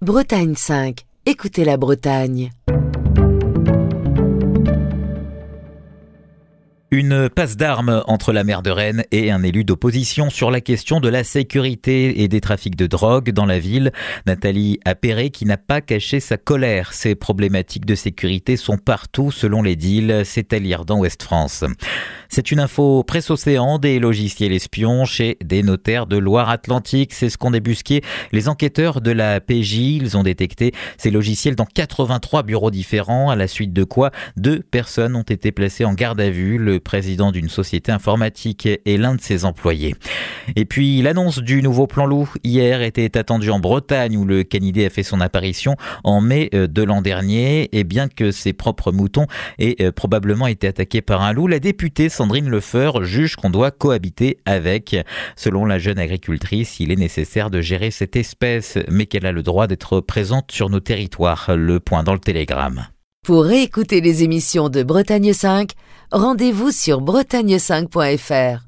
Bretagne 5. Écoutez la Bretagne. Une passe d'armes entre la maire de Rennes et un élu d'opposition sur la question de la sécurité et des trafics de drogue dans la ville. Nathalie Appéré qui n'a pas caché sa colère. Ces problématiques de sécurité sont partout selon l'édile, c'est à lire dans Ouest France. C'est une info Presse Océan, des logiciels espions chez des notaires de Loire-Atlantique. C'est ce qu'ont débusqué les enquêteurs de la PJ. Ils ont détecté ces logiciels dans 83 bureaux différents, à la suite de quoi 2 personnes ont été placées en garde à vue. Le président d'une société informatique et l'un de ses employés. Et puis l'annonce du nouveau plan loup hier était attendue en Bretagne où le canidé a fait son apparition en mai de l'an dernier. Et bien que ses propres moutons aient probablement été attaqués par un loup, la députée Sandrine Lefeur juge qu'on doit cohabiter avec. Selon la jeune agricultrice, il est nécessaire de gérer cette espèce, mais qu'elle a le droit d'être présente sur nos territoires. Le point dans le Télégramme. Pour réécouter les émissions de Bretagne 5, rendez-vous sur bretagne5.fr.